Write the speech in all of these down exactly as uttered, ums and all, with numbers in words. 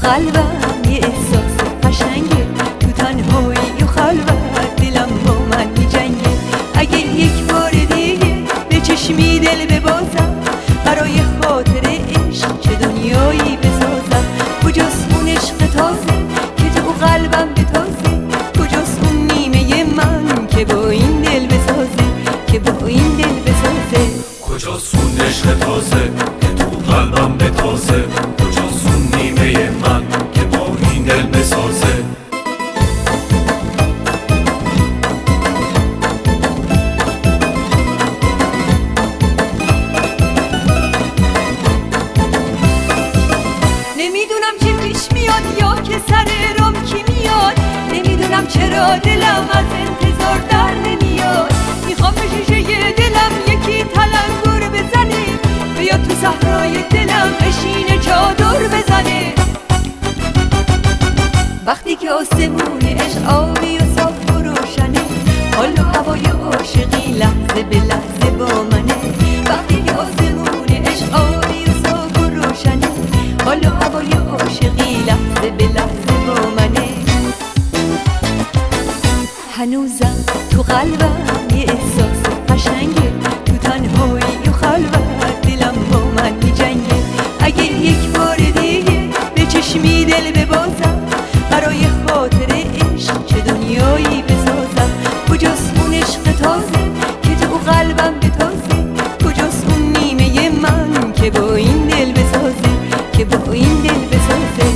قلبم یه احساس قشنگه، تو تنهایی و خلوت دلم با من میجنگه. اگه یک بار دیگه به چشمی دل ببازم، برای خاطر عشق چه دنیایی بسازم. کجاست اون عشق تازه که تو قلبم بتازه؟ کجاست اون نیمه من که با این دل بسازه، که با این دل بسازه؟ کجاست اون عشق تازه که تو قلبم بتازه؟ کجاست اون نیمه من که با این دل بسازه؟ نمیدونم چی پیش میاد یا که سر رام کی میاد. نمیدونم چرا دلم از انتظار در نمیاد. میخوام به شیشه دلم یکی تلنگر بزنه، بیا تو صحرای دلم بشینه چادر بزنه. وقتی که آسمون عشق آبی و صاف و روشنه، حال و هوای عاشقی لحظه به لحظه با منه. وقتی که آسمون عشق آبی و صاف و روشنه، حال و هوای عاشقی لحظه به لحظه با منه. هنوزم تو قلبم یه احساس قشنگه، تو تنهایی و خلوت دلم با من میجنگه. اگه یک بار دیگه به چشمی دل ببازم، برای خاطر عشق چه دنیایی بسازم. کجاست اون عشق تازه که تو قلبم بتازه؟ کجاست اون نیمه من که با این دل بسازه، که با این دل بسازه؟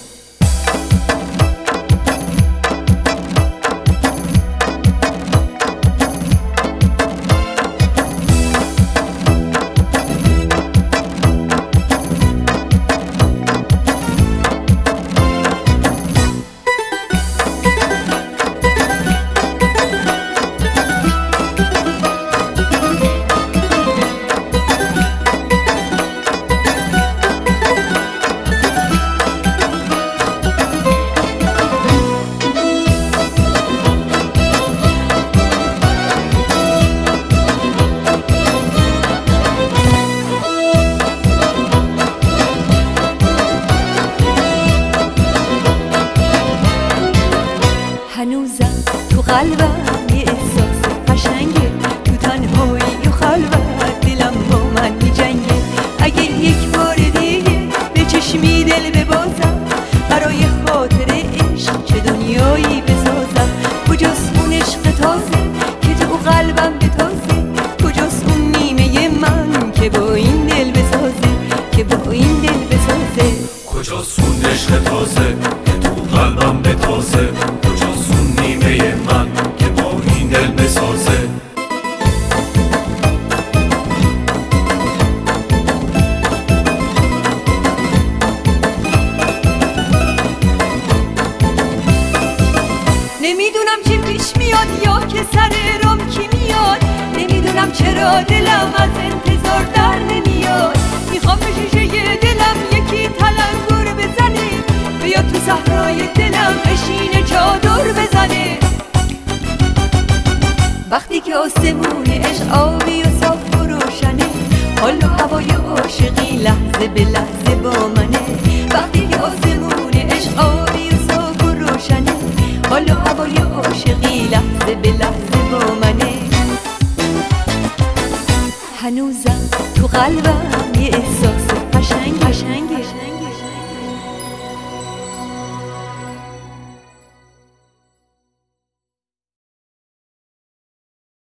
هنوزم تو قلبم یه احساس قشنگه، تو تنهایی و خلوت دلم با من میجنگه. اگه یک بار دیگه به چشمی دل ببازم، برای خاطر عشق چه دنیایی بسازم. کجاست اون عشق تازه که تو قلبم بتازه؟ کجاست اون نیمه من که با این دل بسازه، که با این دل بسازه؟ کجاست اون عشق تازه که تو قلبم بتازه؟ کجاست اون نیمه من که با این دل بسازه؟ نمیدونم چی پیش میاد یا که سر رام کی میاد. نمیدونم چرا دلم از انتظار در نمیاد. میخوام به شیشه دلم یکی تلنگر بزنه، بیا تو صحرای دلم بشینه چادر بزنه. وقتی که آسمون عشق آبی و صاف و روشنه، حال و هوای عاشقی لحظه به لحظه با منه. وقتی که آسمون عشق آبی و صاف و روشنه، حال و هوای عاشقی لحظه به لحظه با منه. هنوزم تو قلبم یه احساس قشنگ قشنگ